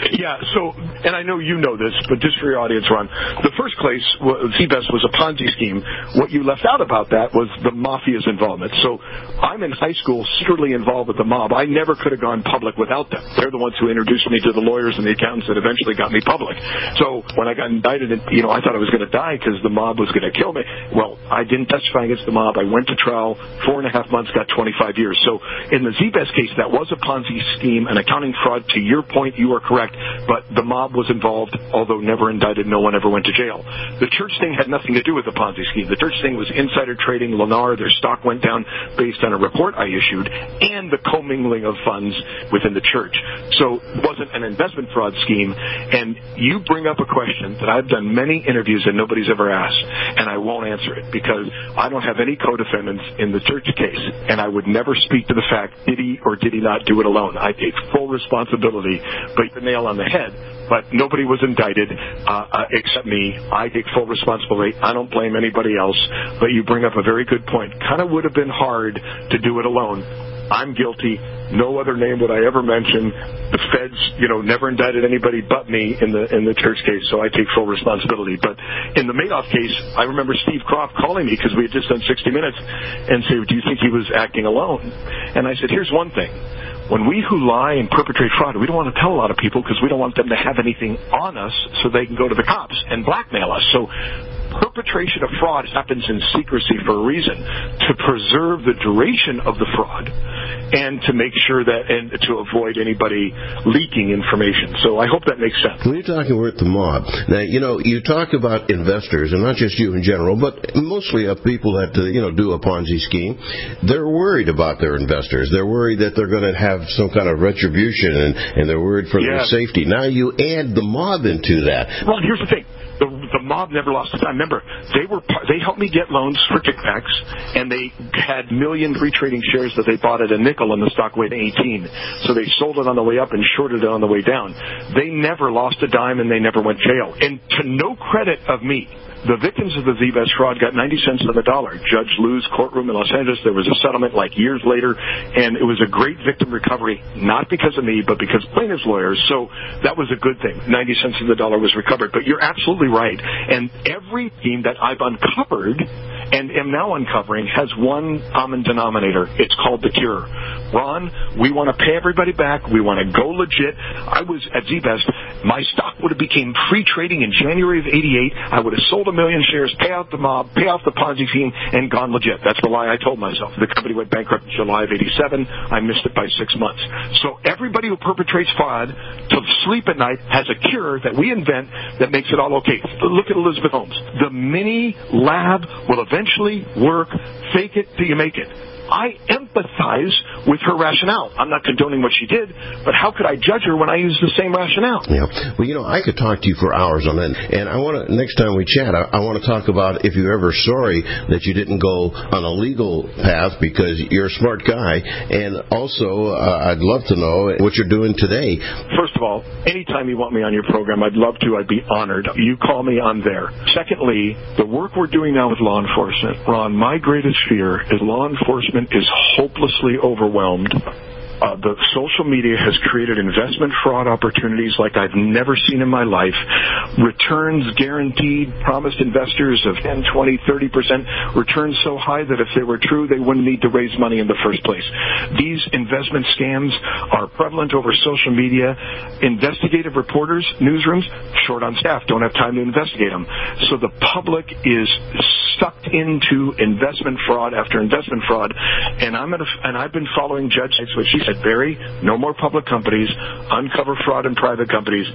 Yeah, so, and I know you know this, but just for your audience, Ron, the first case, Z-Best was a Ponzi scheme. What you left out about that was the mafia's involvement. So I'm in high school secretly involved with the mob. I never could have gone public without them. They're the ones who introduced me to the lawyers and the accountants that eventually got me public. So when I got indicted, I thought I was going to die because the mob was going to kill me. Well, I didn't testify against the mob. I went to trial, 4.5 months, got 25 years. So in the Z-Best case, that was a Ponzi scheme, an accounting fraud. To your point, you are correct, but the mob was involved, although never indicted. No one ever went to jail. The church thing had nothing to do with the Ponzi scheme. The church thing was insider trading. Lennar, their stock went down based on a report I issued, and the commingling of funds within the church. So it wasn't an investment fraud scheme. And you bring up a question that I've done many interviews and nobody's ever asked, and I won't answer it because I don't have any co-defendants in the church case, and I would never speak to the fact, did he or did he not do it alone? I take full responsibility, but the nail on the head. But nobody was indicted except me. I take full responsibility. I don't blame anybody else. But you bring up a very good point. Kind of would have been hard to do it alone. I'm guilty. No other name would I ever mention. The feds, never indicted anybody but me in the church case, so I take full responsibility. But in the Madoff case, I remember Steve Croft calling me because we had just done 60 Minutes and say, do you think he was acting alone? And I said, here's one thing. When we who lie and perpetrate fraud, we don't want to tell a lot of people because we don't want them to have anything on us so they can go to the cops and blackmail us. So perpetration of fraud happens in secrecy for a reason, to preserve the duration of the fraud and to make sure that, and to avoid anybody leaking information. So I hope that makes sense. When you're talking with the mob, now, you talk about investors, and not just you in general, but mostly of people that, do a Ponzi scheme. They're worried about their investors. They're worried that they're going to have some kind of retribution, and they're worried for their safety. Now you add the mob into that. Well, here's the thing. The mob never lost a dime. Remember, they helped me get loans for kickbacks, and they had million free trading shares that they bought at a nickel and the stock weighed 18. So they sold it on the way up and shorted it on the way down. They never lost a dime, and they never went jail. And to no credit of me, the victims of the Z-Best fraud got 90 cents on the dollar. Judge Liu's courtroom in Los Angeles, there was a settlement like years later, and it was a great victim recovery, not because of me, but because plaintiff's lawyers. So that was a good thing. 90 cents on the dollar was recovered. But you're absolutely right. And every scheme that I've uncovered and am now uncovering has one common denominator. It's called the cure. Ron, we want to pay everybody back. We want to go legit. I was at Z-Best. My stock would have became free trading in January of 88. I would have sold 1 million shares, pay out the mob, pay off the Ponzi scheme, and gone legit. That's the lie I told myself. The company went bankrupt in July of 87. I missed it by 6 months. So everybody who perpetrates fraud to sleep at night has a cure that we invent that makes it all okay. Look at Elizabeth Holmes. The mini lab will eventually work. Fake it till you make it. I empathize with her rationale. I'm not condoning what she did, but how could I judge her when I use the same rationale? Yeah. Well, I could talk to you for hours on that. And I want to, next time we chat, I want to talk about if you're ever sorry that you didn't go on a legal path because you're a smart guy. And also, I'd love to know what you're doing today. First of all, anytime you want me on your program, I'd love to. I'd be honored. You call me, I'm there. Secondly, the work we're doing now with law enforcement, Ron, my greatest fear is law enforcement is hopelessly overwhelmed. The social media has created investment fraud opportunities like I've never seen in my life. Returns guaranteed, promised investors of 10, 20, 30%. Returns so high that if they were true, they wouldn't need to raise money in the first place. These investment scams are prevalent over social media. Investigative reporters, newsrooms, short on staff, don't have time to investigate them. So the public is sucked into investment fraud after investment fraud. And I've been following Judge Sykes, what she said. Barry, no more public companies, uncover fraud in private companies.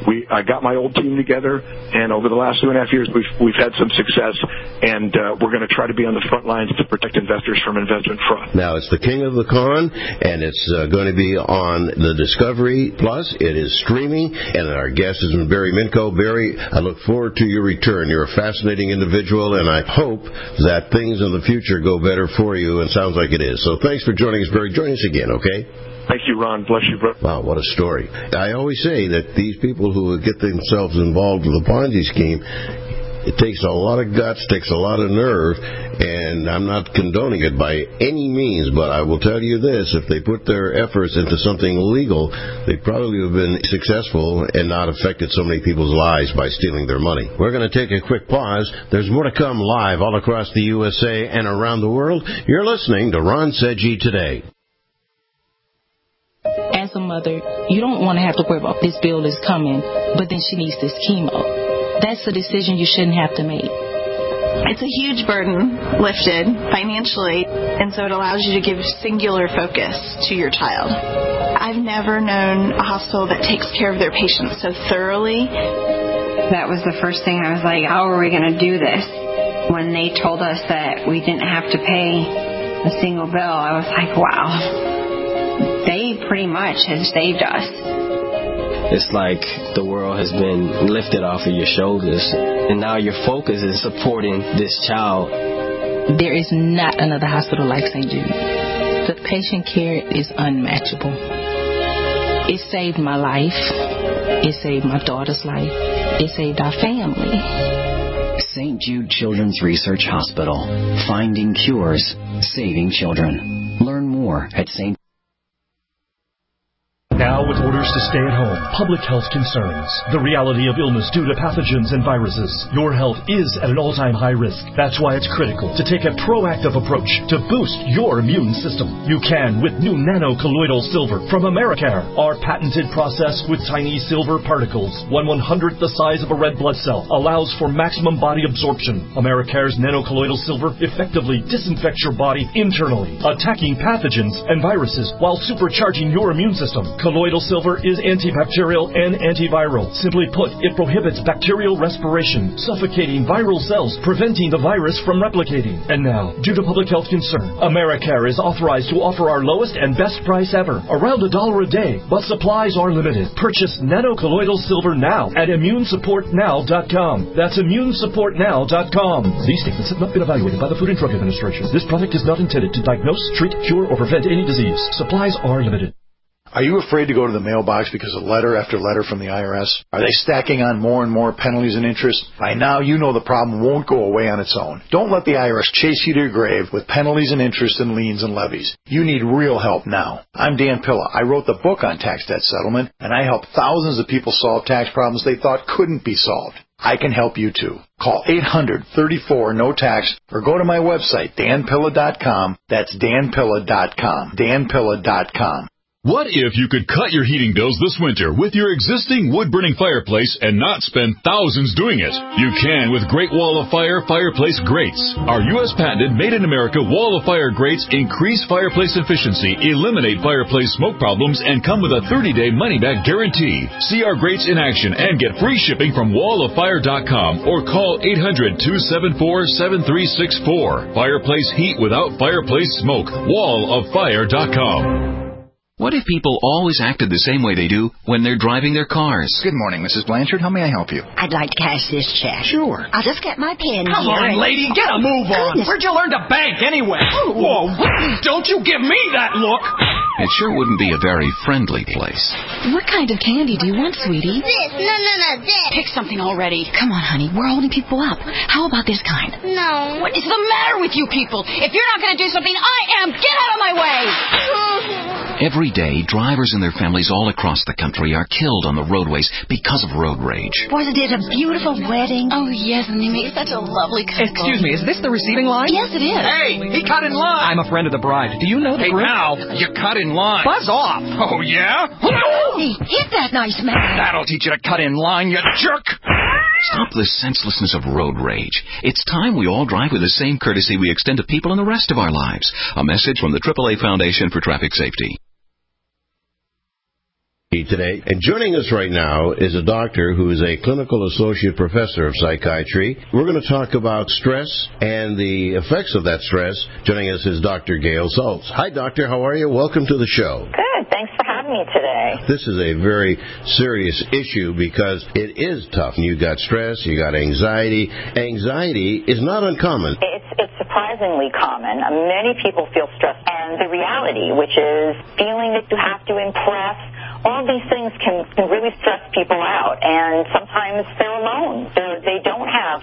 I got my old team together, and over the last 2.5 years, we've had some success, and we're going to try to be on the front lines to protect investors from investment fraud. Now, it's the King of the Con, and it's going to be on the Discovery Plus. It is streaming, and our guest is Barry Minko. Barry, I look forward to your return. You're a fascinating individual, and I hope that things in the future go better for you, and sounds like it is. So thanks for joining us, Barry. Join us again, okay? Thank you, Ron. Bless you, bro. Wow, what a story. I always say that these people who get themselves involved with a Ponzi scheme, It takes a lot of guts, takes a lot of nerve, and I'm not condoning it by any means, but I will tell you this, if they put their efforts into something legal, they probably would have been successful and not affected so many people's lives by stealing their money. We're going to take a quick pause. There's more to come live all across the USA and around the world. You're listening to Ron Sedgwick Today. As a mother, you don't want to have to worry about this bill is coming, but then she needs this chemo. That's a decision you shouldn't have to make. It's a huge burden lifted financially, and so it allows you to give singular focus to your child. I've never known a hospital that takes care of their patients so thoroughly. That was the first thing I was like, how are we going to do this? When they told us that we didn't have to pay a single bill, I was like, wow. They pretty much have saved us. It's like the world has been lifted off of your shoulders, and now your focus is supporting this child. There is not another hospital like St. Jude. The patient care is unmatchable. It saved my life. It saved my daughter's life. It saved our family. St. Jude Children's Research Hospital. Finding cures, saving children. Learn more at St. Now with orders to stay at home, public health concerns, the reality of illness due to pathogens and viruses. Your health is at an all-time high risk. That's why it's critical to take a proactive approach to boost your immune system. You can with new nano-colloidal silver from Americare. Our patented process with tiny silver particles, 1/100th the size of a red blood cell, allows for maximum body absorption. Americare's nano-colloidal silver effectively disinfects your body internally, attacking pathogens and viruses while supercharging your immune system. Colloidal silver is antibacterial and antiviral. Simply put, it prohibits bacterial respiration, suffocating viral cells, preventing the virus from replicating. And now, due to public health concern, Americare is authorized to offer our lowest and best price ever, around $1 a day, but supplies are limited. Purchase nano-colloidal silver now at immunesupportnow.com. That's immunesupportnow.com. These statements have not been evaluated by the Food and Drug Administration. This product is not intended to diagnose, treat, cure, or prevent any disease. Supplies are limited. Are you afraid to go to the mailbox because of letter after letter from the IRS? Are they stacking on more and more penalties and interest? By now, you know the problem won't go away on its own. Don't let the IRS chase you to your grave with penalties and interest and liens and levies. You need real help now. I'm Dan Pilla. I wrote the book on tax debt settlement, and I help thousands of people solve tax problems they thought couldn't be solved. I can help you too. Call 800-34-NO-TAX or go to my website, danpilla.com. That's danpilla.com. danpilla.com. What if you could cut your heating bills this winter with your existing wood-burning fireplace and not spend thousands doing it? You can with Great Wall of Fire fireplace grates. Our U.S. patented made-in-America Wall of Fire grates increase fireplace efficiency, eliminate fireplace smoke problems, and come with a 30-day money-back guarantee. See our grates in action and get free shipping from walloffire.com or call 800-274-7364. Fireplace heat without fireplace smoke. walloffire.com. What if people always acted the same way they do when they're driving their cars? Good morning, Mrs. Blanchard. How may I help you? I'd like to cash this check. Sure. I'll just get my pen Come here. on, lady, get a move on. Goodness. Where'd you learn to bank anyway? Whoa, don't you give me that look. It sure wouldn't be a very friendly place. What kind of candy do you want, sweetie? This. No, this. Pick something already. Come on, honey. We're holding people up. How about this kind? No. What is the matter with you people? If you're not going to do something, I am. Get out of my way. Every day, drivers and their families all across the country are killed on the roadways because of road rage. Wasn't it a beautiful wedding? Oh, yes, and they make such a lovely couple. Excuse me, is this the receiving line? Yes, it is. Hey, he cut in line. I'm a friend of the bride. Do you know the group? Hey, now, you cut in line. Buzz off. Oh, yeah? Hey, hit that nice man. That'll teach you to cut in line, you jerk. Stop the senselessness of road rage. It's time we all drive with the same courtesy we extend to people in the rest of our lives. A message from the AAA Foundation for Traffic Safety. Today. And joining us right now is a doctor who is a clinical associate professor of psychiatry. We're going to talk about stress and the effects of that stress. Joining us is Dr. Gail Saltz. Hi, doctor. How are you? Welcome to the show. Good. Thanks for having me today. This is a very serious issue because it is tough. You got stress. You got anxiety. Anxiety is not uncommon. It's surprisingly common. Many people feel stressed. And the reality, which is feeling that you have to impress, all these things can really stress people out, and sometimes they're alone. They don't have a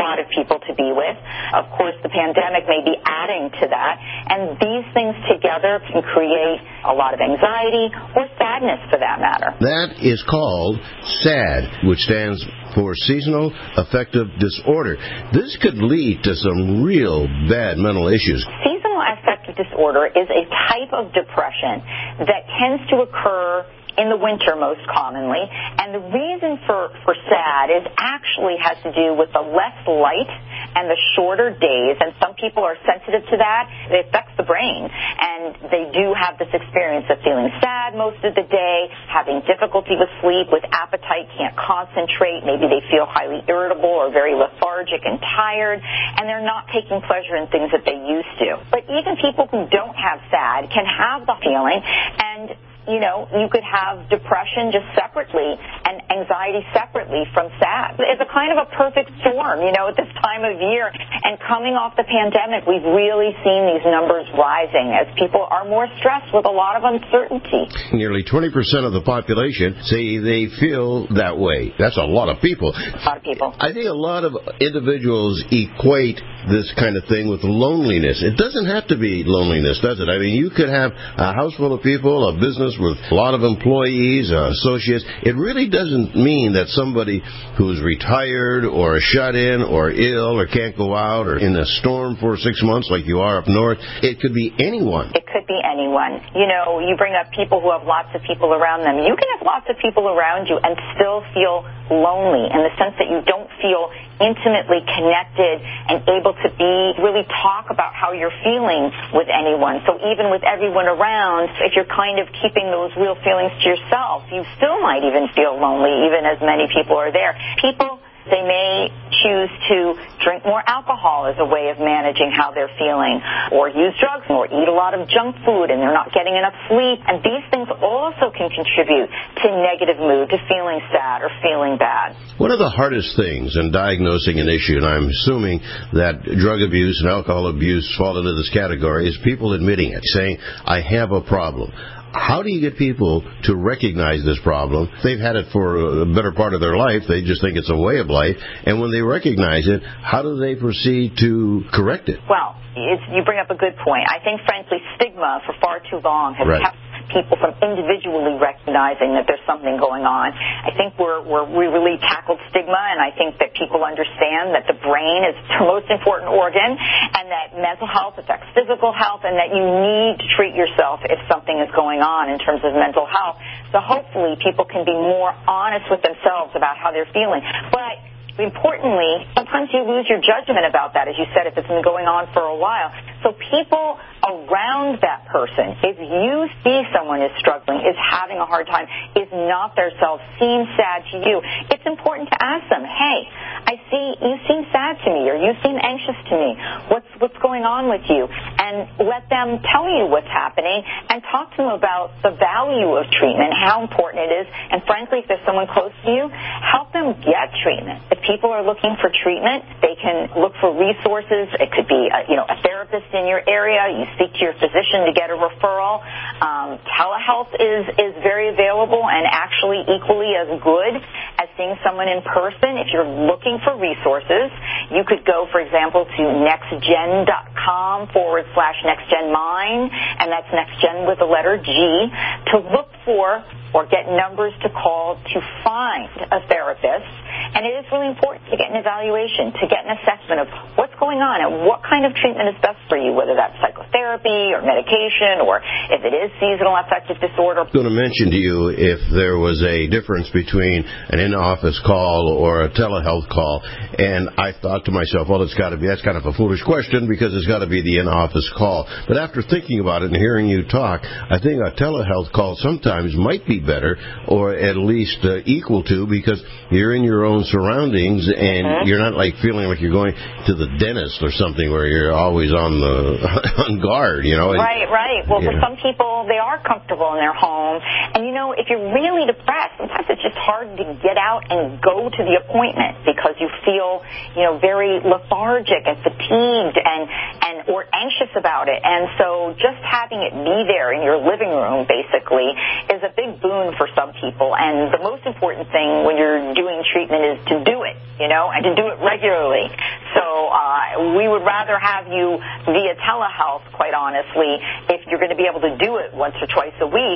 lot of people to be with. Of course, the pandemic may be adding to that, and these things together can create a lot of anxiety or sadness for that matter. That is called SAD, which stands for Seasonal Affective Disorder. This could lead to some real bad mental issues. Seasonal affective disorder is a type of depression that tends to occur in the winter most commonly, and the reason for SAD is actually has to do with the less light and the shorter days, and some people are sensitive to that. It affects the brain, and they do have this experience of feeling sad most of the day, having difficulty with sleep, with appetite, can't concentrate, maybe they feel highly irritable or very lethargic and tired, and they're not taking pleasure in things that they used to. But even people who don't have SAD can have the feeling, and you could have depression just separately and anxiety separately from SAD. It's a kind of a perfect storm, at this time of year. And coming off the pandemic, we've really seen these numbers rising as people are more stressed with a lot of uncertainty. Nearly 20% of the population say they feel that way. That's a lot of people. A lot of people. I think a lot of individuals equate this kind of thing with loneliness. It doesn't have to be loneliness, does it? I mean, you could have a house full of people, a business with a lot of employees, associates. It really doesn't mean that somebody who's retired or shut in or ill or can't go out or in a storm for 6 months like you are up north. It could be anyone. It could be anyone. You bring up people who have lots of people around them. You can have lots of people around you and still feel lonely in the sense that you don't feel intimately connected and able to really talk about how you're feeling with anyone. So even with everyone around, if you're kind of keeping those real feelings to yourself, you still might even feel lonely, even as many people are there. People, they may choose to drink more alcohol as a way of managing how they're feeling, or use drugs, or eat a lot of junk food, and they're not getting enough sleep. And these things also can contribute to negative mood, to feeling sad or feeling bad. One of the hardest things in diagnosing an issue, and I'm assuming that drug abuse and alcohol abuse fall into this category, is people admitting it, saying, I have a problem. How do you get people to recognize this problem? They've had it for a better part of their life. They just think it's a way of life. And when they recognize it, how do they proceed to correct it? Well, you bring up a good point. I think, frankly, stigma for far too long has kept people from individually recognizing that there's something going on. I think we really tackled stigma, and I think that people understand that the brain is the most important organ, and that mental health affects physical health, and that you need to treat yourself if something is going on in terms of mental health. So hopefully people can be more honest with themselves about how they're feeling. But importantly, sometimes you lose your judgment about that, as you said, if it's been going on for a while. So people around that person, if you see someone is struggling, is having a hard time, is not themselves, seems sad to you, it's important to ask them, hey, I see you seem sad to me, or you seem anxious to me. What's going on with you? And let them tell you what's happening, and talk to them about the value of treatment, how important it is, and frankly, if there's someone close to you, help them get treatment. If people are looking for treatment, they can look for resources. It could be a therapist in your area. You speak to your physician to get a referral. Telehealth is very available and actually equally as good as seeing someone in person. If you're looking for resources, you could go, for example, to nextgen.com/nextgenmind, and that's nextgen with the letter G, to look for or get numbers to call to find a therapist. And it is really important to get an evaluation, to get an assessment of what's going on and what kind of treatment is best for you, whether that's psychotherapy or medication, or if it is seasonal affective disorder. I'm going to mention to you if there was a difference between an in-office call or a telehealth call, and I thought to myself, well, that's kind of a foolish question, because it's got to be the in-office call. But after thinking about it and hearing you talk, I think a telehealth call sometimes might be better, or at least equal to, because you're in your own surroundings, and you're not like feeling like you're going to the dentist or something where you're always on guard, Right. Well, for some people, they are comfortable in their home, and if you're really depressed, sometimes it's just hard to get out and go to the appointment because you feel, very lethargic and fatigued and or anxious about it. And so just having it be there in your living room, basically, is is a big boon for some people, and the most important thing when you're doing treatment is to do it, and to do it regularly. So we would rather have you via telehealth, quite honestly, if you're going to be able to do it once or twice a week,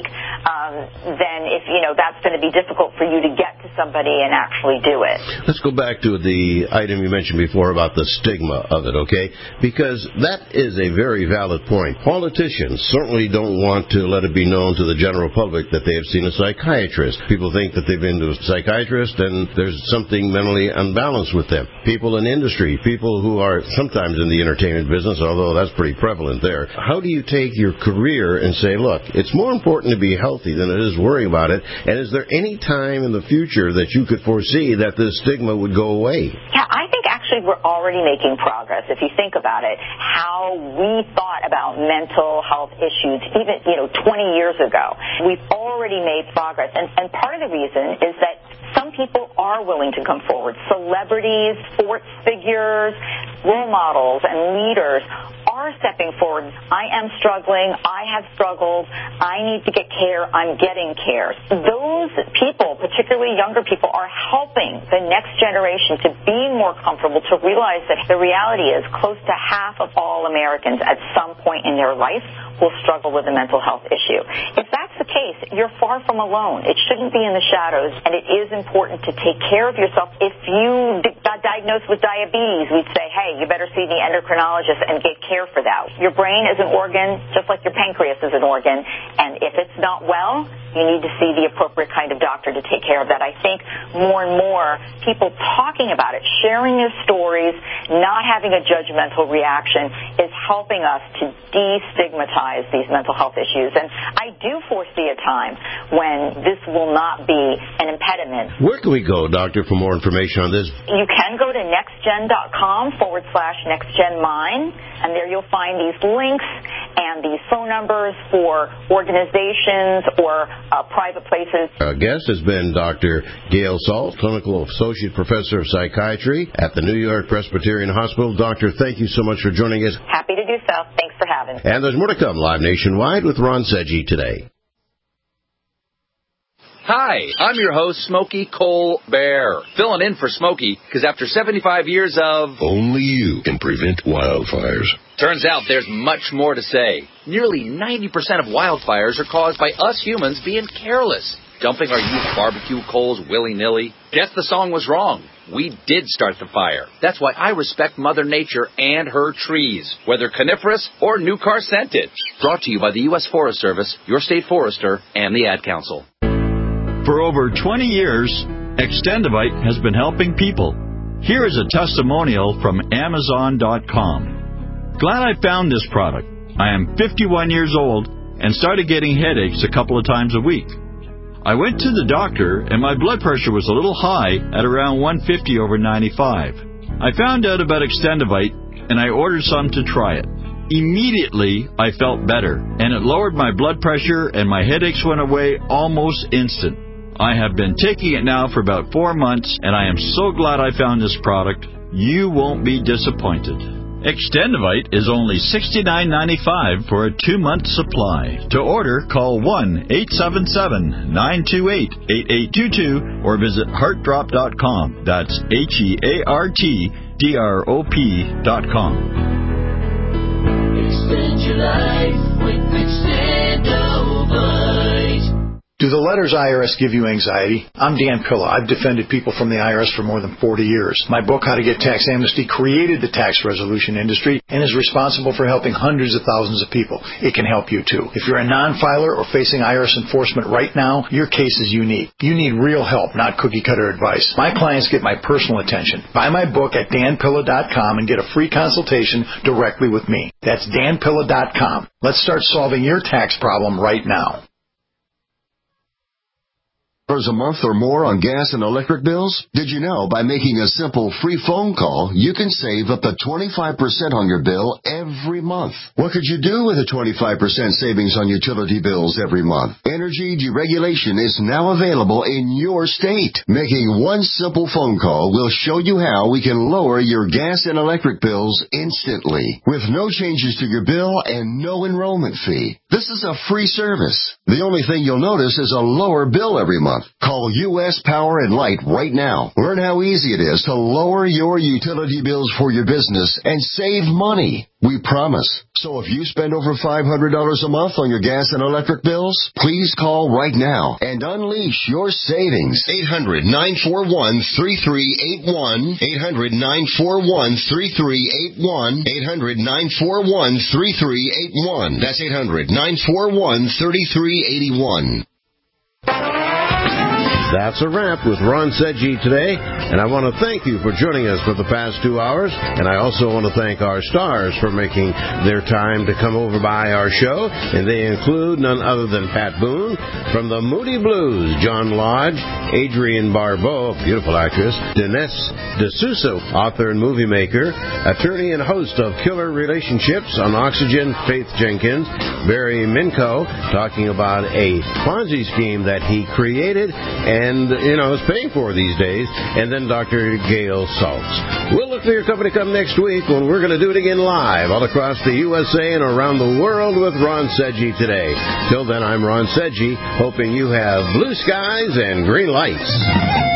then if, that's going to be difficult for you to get to somebody and actually do it. Let's go back to the item you mentioned before about the stigma of it, okay? Because that is a very valid point. Politicians certainly don't want to let it be known to the general public that they have seen a psychiatrist. People think that they've been to a psychiatrist and there's something mentally unbalanced with them. People in industry, people who are sometimes in the entertainment business, although that's pretty prevalent there. How do you take your career and say, look, it's more important to be healthy than it is worrying about it, and is there any time in the future that you could foresee that this stigma would go away? Yeah, I think actually we're already making progress. If you think about it, how we thought about mental health issues even, 20 years ago, we've already made progress. And part of the reason is that some people are willing to come forward. Celebrities, sports figures, role models, and leaders are stepping forward. I am struggling. I have struggled. I need to get care. I'm getting care. Those people, particularly younger people, are helping the next generation to be more comfortable, to realize that the reality is close to half of all Americans at some point in their life will struggle with a mental health issue. If that's the case, you're far from alone. It shouldn't be in the shadows, and it is important to take care of yourself. If you got diagnosed with diabetes, we'd say, hey, you better see the endocrinologist and get care for that. Your brain is an organ, just like your pancreas is an organ, and if it's not well, you need to see the appropriate kind of doctor to take care of that. I think more and more people talking about it, sharing their stories, not having a judgmental reaction is helping us to destigmatize these mental health issues. And I do foresee a time when this will not be an impediment. Where can we go, doctor, for more information on this? You can go to nextgen.com/nextgenmind, and there you'll find these links and these phone numbers for organizations or private places. Our guest has been Dr. Gail Salt, Clinical Associate Professor of Psychiatry at the New York Presbyterian Hospital. Doctor, thank you so much for joining us. Happy to do so. Thanks for having me. And there's more to come live nationwide with Ron Sedgey today. Hi, I'm your host, Smokey Colbert, filling in for Smokey because after 75 years of... Only you can prevent wildfires. Turns out there's much more to say. Nearly 90% of wildfires are caused by us humans being careless, dumping our used barbecue coals willy-nilly. Guess the song was wrong. We did start the fire. That's why I respect Mother Nature and her trees, whether coniferous or new car scented. Brought to you by the U.S. Forest Service, your state forester, and the Ad Council. For over 20 years, Extendivite has been helping people. Here is a testimonial from Amazon.com. Glad I found this product. I am 51 years old and started getting headaches a couple of times a week. I went to the doctor and my blood pressure was a little high at around 150/95. I found out about Extendivite and I ordered some to try it. Immediately, I felt better and it lowered my blood pressure and my headaches went away almost instant. I have been taking it now for about 4 months, and I am so glad I found this product. You won't be disappointed. Extendivite is only $69.95 for a 2-month supply. To order, call 1-877-928-8822 or visit heartdrop.com. That's HEARTDROP.com. Extend your life with Extendivite. Do the letters IRS give you anxiety? I'm Dan Pilla. I've defended people from the IRS for more than 40 years. My book, How to Get Tax Amnesty, created the tax resolution industry and is responsible for helping hundreds of thousands of people. It can help you, too. If you're a non-filer or facing IRS enforcement right now, your case is unique. You need real help, not cookie-cutter advice. My clients get my personal attention. Buy my book at danpilla.com and get a free consultation directly with me. That's danpilla.com. Let's start solving your tax problem right now. A month or more on gas and electric bills? Did you know by making a simple free phone call, you can save up to 25% on your bill every month? What could you do with a 25% savings on utility bills every month? Energy deregulation is now available in your state. Making one simple phone call will show you how we can lower your gas and electric bills instantly with no changes to your bill and no enrollment fee. This is a free service. The only thing you'll notice is a lower bill every month. Call U.S. Power and Light right now. Learn how easy it is to lower your utility bills for your business and save money. We promise. So if you spend over $500 a month on your gas and electric bills, please call right now and unleash your savings. 800-941-3381. 800-941-3381. 800-941-3381. That's 800-941-3381. That's a wrap with Ron Sedgwick today, and I want to thank you for joining us for the past 2 hours, and I also want to thank our stars for making their time to come over by our show, and they include none other than Pat Boone, from the Moody Blues, John Lodge, Adrienne Barbeau, beautiful actress, Dinesh D'Souza, author and movie maker, attorney and host of Killer Relationships on Oxygen, Faith Jenkins, Barry Minko, talking about a Ponzi scheme that he created and, is paying for these days. And then Dr. Gail Saltz. We'll look for your company come next week when we're going to do it again live all across the USA and around the world with Ron Sedgwick today. Till then, I'm Ron Sedgwick, hoping you have blue skies and green lights.